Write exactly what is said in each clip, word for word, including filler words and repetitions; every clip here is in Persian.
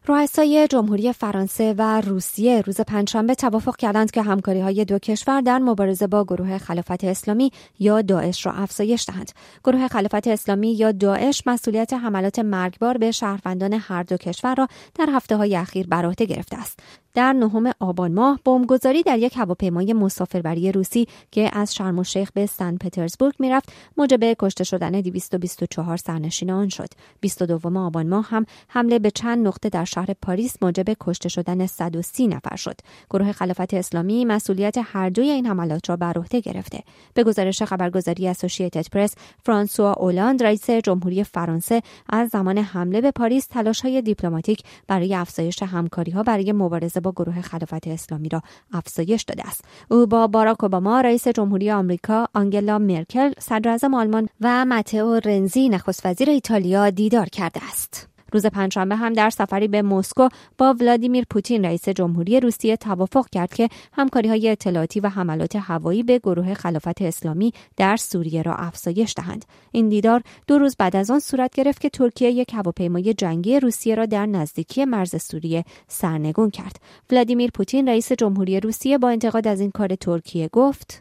رؤسای جمهوری فرانسه و روسیه روز پنجشنبه توافق کردند که همکاری‌های دو کشور در مبارزه با گروه خلافت اسلامی یا داعش را افزایش دهند. گروه خلافت اسلامی یا داعش مسئولیت حملات مرگبار به شهروندان هر دو کشور را در هفته‌های اخیر بر عهده گرفته است. در نهم آبان ماه بمبگذاری در یک هواپیمای مسافربری روسی که از شرم الشیخ به سن پترزبورگ میرفت موجب کشته شدن دویست و بیست و چهار سرنشین آن شد. بیست و دوم آبان ماه هم حمله به چند نقطه در شهر پاریس موجب کشته شدن صد و سی نفر شد. گروه خلافت اسلامی مسئولیت هر دوی این حملات را بر عهده گرفته. به گزارش خبرگزاری اسوسییتد پرس، فرانسوا اولاند رئیس جمهوری فرانسه از زمان حمله به پاریس تلاش‌های دیپلماتیک برای افزایش همکاری‌ها برای مبارزه با گروه خلافت اسلامی را افزایش داده است. او با باراک اوباما رئیس جمهوری آمریکا، آنگلا مرکل صدر اعظم آلمان و ماتئو رنزی نخست وزیر ایتالیا دیدار کرده است. روز پنجشنبه هم در سفری به مسکو با ولادیمیر پوتین رئیس جمهوری روسیه توافق کرد که همکاری‌های اطلاعاتی و حملات هوایی به گروه خلافت اسلامی در سوریه را افزایش دهند. این دیدار دو روز بعد از آن صورت گرفت که ترکیه یک هواپیمای جنگی روسیه را در نزدیکی مرز سوریه سرنگون کرد. ولادیمیر پوتین رئیس جمهوری روسیه با انتقاد از این کار ترکیه گفت: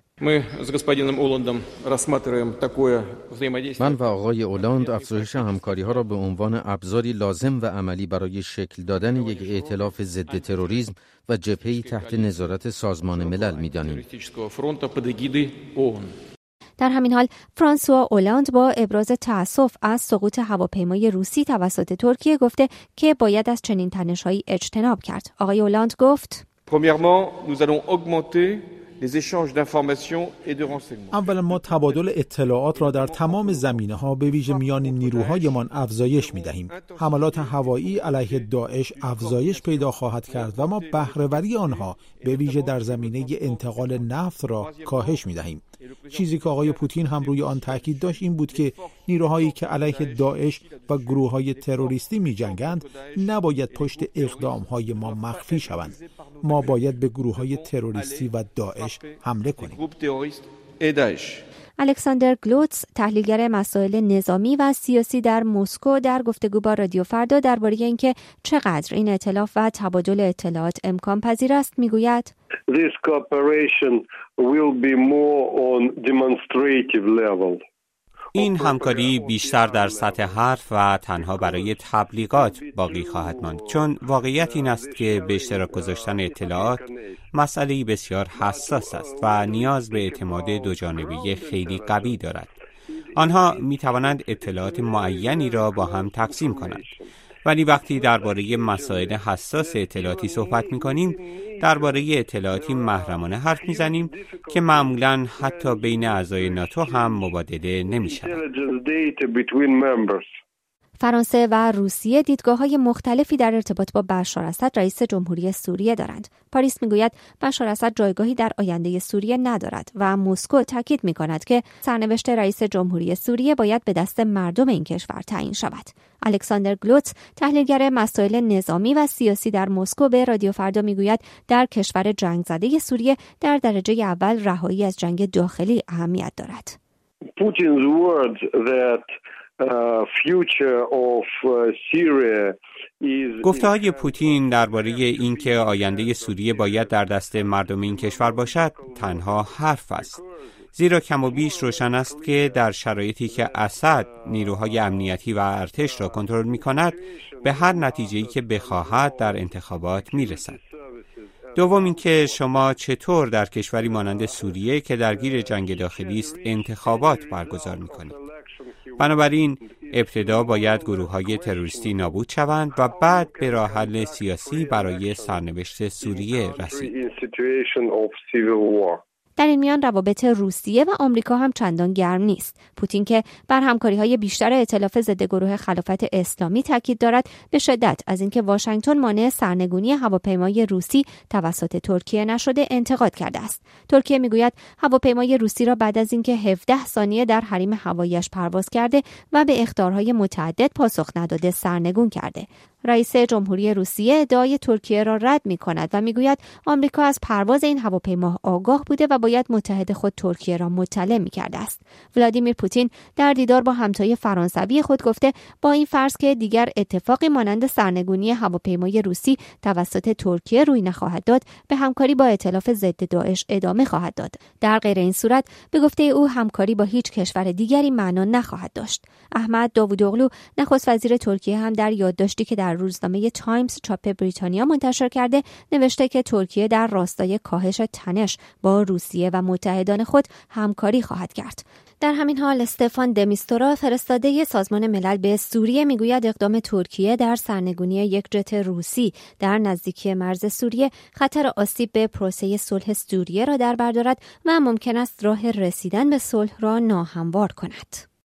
من و آقای اولاند افزایش همکاری‌ها را به عنوان ابزاری لازم و عملی برای شکل دادن یک ائتلاف ضد تروریسم و جبهه‌ای تحت نظارت سازمان ملل می‌دانیم. در همین حال فرانسوا اولاند با ابراز تأسف از سقوط هواپیمای روسی توسط ترکیه گفته که باید از چنین تنش‌هایی اجتناب کرد. آقای اولاند گفت: Premièrement, nous allons augmenter اولا ما تبادل اطلاعات را در تمام زمینه‌ها به ویژه میان نیروهایمان افزایش می‌دهیم. حملات هوایی علیه داعش افزایش پیدا خواهد کرد و ما بهره‌وری آنها به ویژه در زمینه انتقال نفت را کاهش می‌دهیم. چیزی که آقای پوتین هم روی آن تاکید داشت این بود که نیروهایی که علیه داعش و گروه‌های تروریستی می‌جنگند نباید پشت اقدام‌های ما مخفی شوند. ما باید به گروه‌های تروریستی و داعش حمله کنیم. الکساندر گلوتس، تحلیلگر مسائل نظامی و سیاسی در مسکو، در گفتگو با رادیو فردا درباره اینکه چقدر این ائتلاف و تبادل اطلاعات امکان پذیر است میگوید: This cooperation will be more on demonstrative level. این همکاری بیشتر در سطح حرف و تنها برای تبلیغات باقی خواهد ماند، چون واقعیت این است که به اشتراک گذاشتن اطلاعات مسئله‌ای بسیار حساس است و نیاز به اعتماد دوجانبه خیلی قوی دارد. آنها می توانند اطلاعات معینی را با هم تقسیم کنند، ولی وقتی درباره مسائل حساس اطلاعاتی صحبت می کنیم، درباره اطلاعاتی محرمانه حرف می زنیم که معمولاً حتی بین اعضای ناتو هم مبادله نمی شود. فرانسه و روسیه دیدگاه‌های مختلفی در ارتباط با بشار اسد رئیس جمهوری سوریه دارند. پاریس میگوید بشار اسد جایگاهی در آینده سوریه ندارد و مسکو تاکید می‌کند که سرنوشت رئیس جمهوری سوریه باید به دست مردم این کشور تعیین شود. الکساندر گلوتس، تحلیلگر مسائل نظامی و سیاسی در مسکو، به رادیو فردا میگوید در کشور جنگ زده سوریه در درجه اول رهایی از جنگ داخلی اهمیت دارد. Putin's words that گفته‌های پوتین درباره اینکه آینده سوریه باید در دست مردم این کشور باشد تنها حرف است، زیرا کم و بیش روشن است که در شرایطی که اسد نیروهای امنیتی و ارتش را کنترل می‌کند به هر نتیجه‌ای که بخواهد در انتخابات می‌رسد. دوم اینکه شما چطور در کشوری مانند سوریه که درگیر جنگ داخلی است انتخابات برگزار می‌کنید. بنابراین ابتدا باید گروه‌های تروریستی نابود شوند و بعد به راه حل سیاسی برای سرنوشت سوریه رسید. در این میان روابط روسیه و آمریکا هم چندان گرم نیست. پوتین که بر همکاری‌های بیشتر ائتلاف ضد گروه خلافت اسلامی تاکید دارد، به شدت از اینکه واشنگتن مانع سرنگونی هواپیمای روسی توسط ترکیه نشده انتقاد کرده است. ترکیه میگوید هواپیمای روسی را بعد از اینکه هفده ثانیه در حریم هوایی‌اش پرواز کرده و به اخطارهای متعدد پاسخ نداده سرنگون کرده. رئیس جمهوری روسیه ادعای ترکیه را رد می‌کند و می‌گوید آمریکا از پرواز این هواپیما آگاه بوده و باید متحد خود ترکیه را مطلع می‌کرده است. ولادیمیر پوتین در دیدار با همتای فرانسوی خود گفته با این فرض که دیگر اتفاقی مانند سرنگونی هواپیمای روسی توسط ترکیه روی نخواهد داد، به همکاری با ائتلاف ضد داعش ادامه خواهد داد. در غیر این صورت به گفته او همکاری با هیچ کشور دیگری معنا نخواهد داشت. احمد داوودوغلو نخست وزیر ترکیه هم در یادداشتی که در روزنامه تایمز چاپ بریتانیا منتشر کرده نوشته که ترکیه در راستای کاهش تنش با روسیه و متحدان خود همکاری خواهد کرد. در همین حال استفان دمیستورا فرستاده سازمان ملل به سوریه میگوید اقدام ترکیه در سرنگونی یک جت روسی در نزدیکی مرز سوریه خطر آسیب به پروسه صلح سوریه را در بر دارد و ممکن است راه رسیدن به صلح را ناهموار کند.